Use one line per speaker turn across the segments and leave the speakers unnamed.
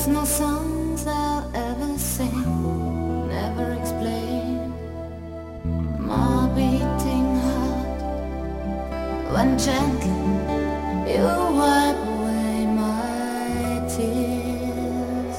no songs I'll ever sing, never explain my beating heart. When gently you wipe away my tears.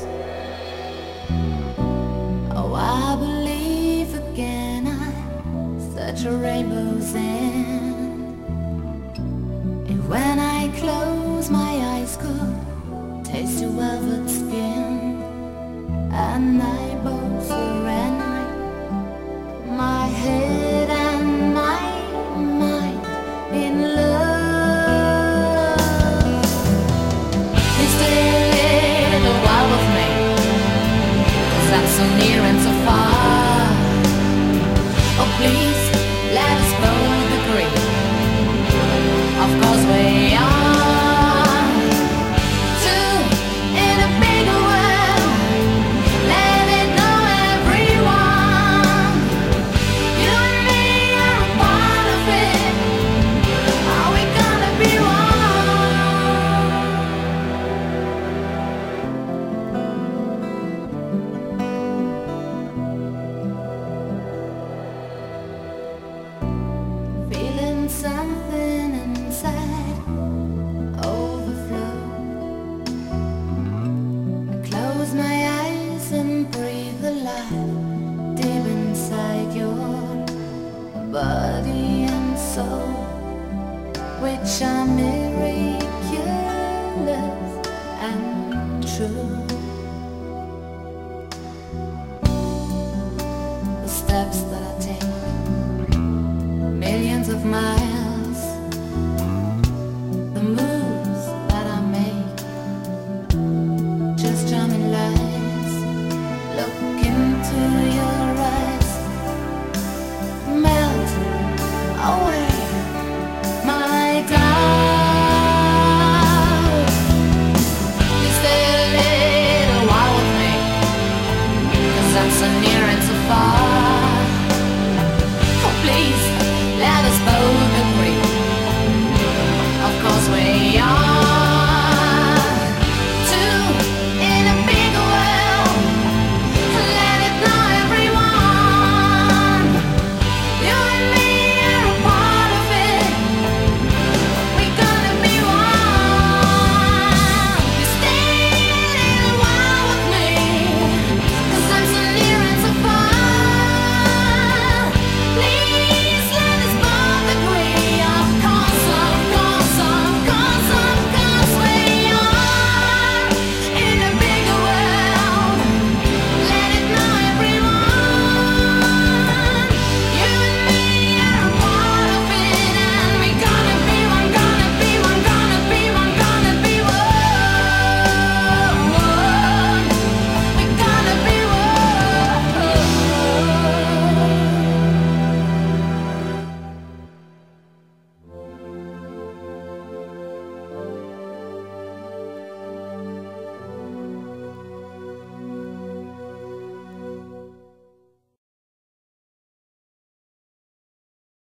Oh, I believe again I'm such a rainbow's end. And when I close my eyes, could taste your velvet skin, and I both surrender my head and my mind in love. Please stay a little while with me, 'cause I'm so near and so far. Oh please, let us both agree, of course we are. Something inside overflow. I close my eyes and breathe the life deep inside your body and soul, which are miraculous and true.